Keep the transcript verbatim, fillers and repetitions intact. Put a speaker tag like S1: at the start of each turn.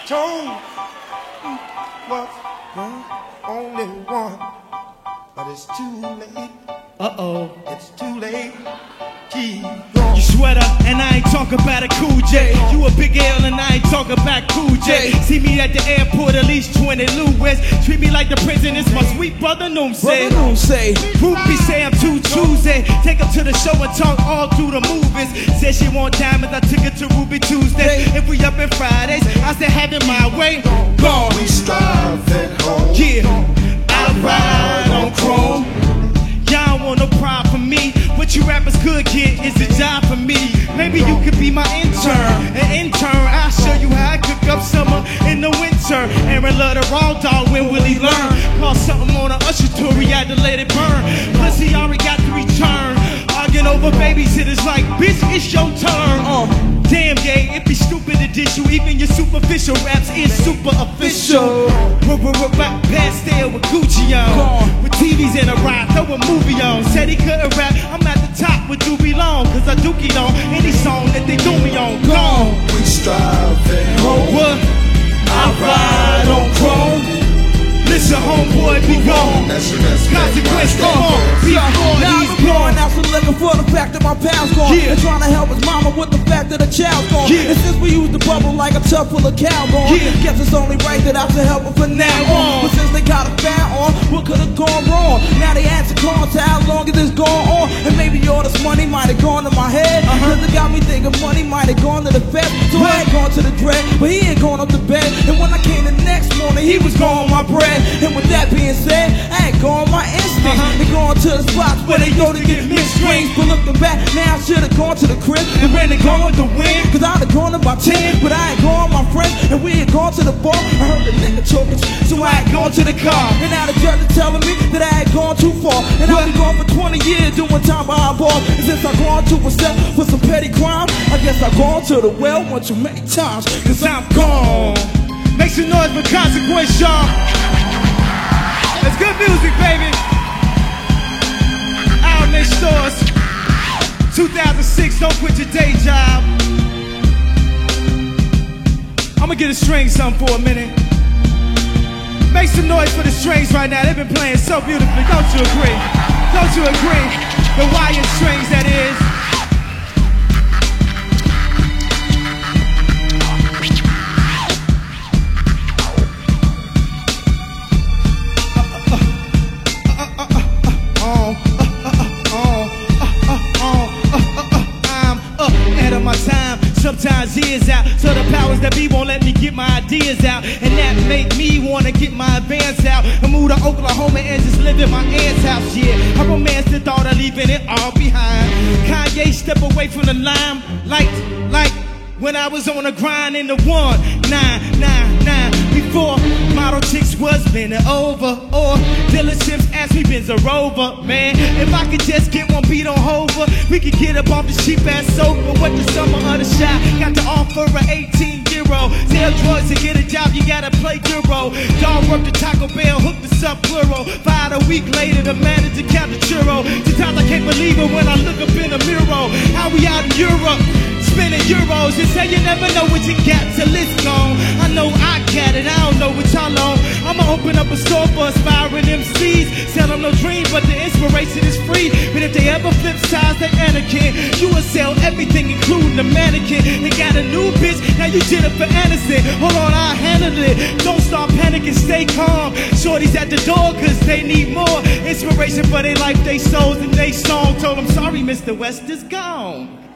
S1: told was the only one, but it's too late.
S2: Uh-oh.
S1: It's too late. Keep
S2: You sweater, and I ain't talking about a Cool J. You a big L, and I ain't talking about Cool J. See me at the airport, at least twenty Louis. Treat me like the president, it's my sweet brother Noom say.
S3: Brother Noom say.
S2: Groupie say I'm too choosy. Take her to the show and talk all through the movies. Said she want diamonds, I took her to Ruby Tuesday. If we up in Fridays, I said have it my way. Gone.
S1: We strive at home.
S2: Yeah, I ride on chrome. Y'all want no pride from me. What you rappers could get is a job for me. Maybe you could be my intern. An intern, I'll show you how I cook up summer in the winter. Aaron love the raw dog, when will he learn? Call something on a usher tour, he had to let it burn. Plus he already got the return. Arguing over babysitters like, bitch, it's your turn. Uh, damn gay, it be stupid to dish you. Even your superficial raps is super official. Rap past there with Gucci on. With T Vs in a ride, throw a movie on. Said he couldn't rap, I'm at the top with Doobie Long. Cause I dookie on any song that they do me on. Gone.
S1: We strive at home.
S2: What? I ride on chrome. Listen, homeboy, be gone. Consequence, come on. Be gone.
S3: Now I'm going out for looking for the fact that my pal's gone.
S2: Yeah.
S3: And trying to help his mama with the fact that the child's gone.
S2: Yeah.
S3: And since we use the bubble like a tub full of cow gone,
S2: Yeah.
S3: guess it's only right that I should help him for now on. But since they got a fan on, what could have gone wrong? Now they answer calls to how long is this going on? And maybe all this money might have gone to my head.
S2: Uh-huh.
S3: Cause it got me thinking money might have gone to the Fed. So I ain't gone to the dread, but he ain't gone up to bed. And when I came the next morning, he was gone my bread. And with that being said, I ain't going my instincts.
S2: Uh-huh.
S3: They going to the spots where they go to get mixed drinks. But looking back, now I should've gone to the crib and ran and gone with the wind. Cause I'd have gone about ten, but I ain't going my friends. And we ain't gone to the bar. I heard the nigga choking, so I ain't gone to the car. And now the judge is telling me that I ain't gone too far. And I've been gone for twenty years doing time behind bars. And since I gone to a cell for some petty crime, I guess I gone to the well one too many times.
S2: Cause I'm gone. Make some noise for Consequence, y'all. It's good music, baby. Out in their stores. two thousand six, don't quit your day job. I'ma get a string something for a minute. Make some noise for the strings right now. They've been playing so beautifully. Don't you agree? Don't you agree? The Wyatt strings, that is. Sometimes years out, so the powers that be won't let me get my ideas out, and that make me wanna get my advance out and move to Oklahoma and just live in my aunt's house. Yeah, I romanced the thought of leaving it all behind. Kanye step away from the limelight, like when I was on the grind in the one nine nine nine. Before model chicks was bending over, or dealerships asked me Benz a Rover. Man, if I could just get one beat on Hover, we could get up off the cheap ass sofa. What the summer of the shop got to offer an eighteen euro. Sell drugs to get a job, you gotta play Euro. Dog worked the Taco Bell, hooked us up plural. Fired a week later, the manager count the churro. Sometimes I can't believe it when I look up in the mirror. How we out in Europe? Spending euros, you say you never know what you got till it's gone. I know I got it, I don't know what y'all on. I'ma open up a store for aspiring M Cs. Sell them no dream, but the inspiration is free. But if they ever flip sides to Anakin, you will sell everything, including the mannequin. They got a new bitch, now you Jennifer Aniston. Hold on, I'll handle it. Don't start panicking, stay calm. Shorty's at the door, cause they need more inspiration for their life, they souls, and they song. Told them, sorry, Mister West is gone.